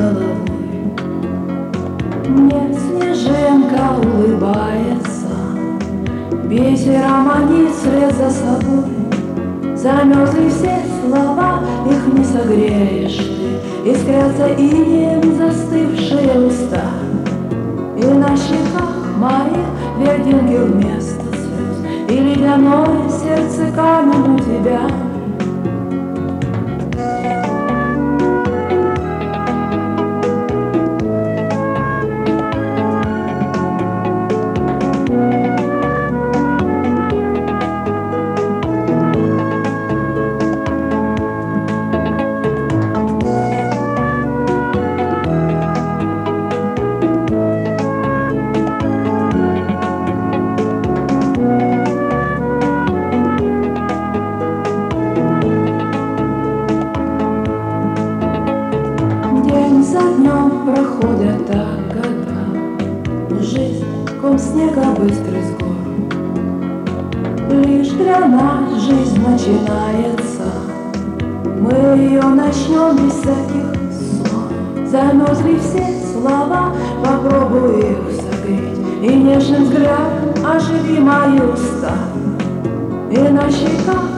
головой. Мне снежинка улыбается, бисером манит вслед за собой. Замерзли все слова, их не согреешь ты, искрятся инеем застывшие уста. И на щеках моих льдинки вместо слез, и ледяное сердце камень у тебя. За днем проходят так года, жизнь ком снега быстрый с гор. Лишь для нас жизнь начинается, мы ее начнем без всяких ссор. Замерзли все слова, попробуй их согреть, и нежным взглядом оживи мои уста. И на щеках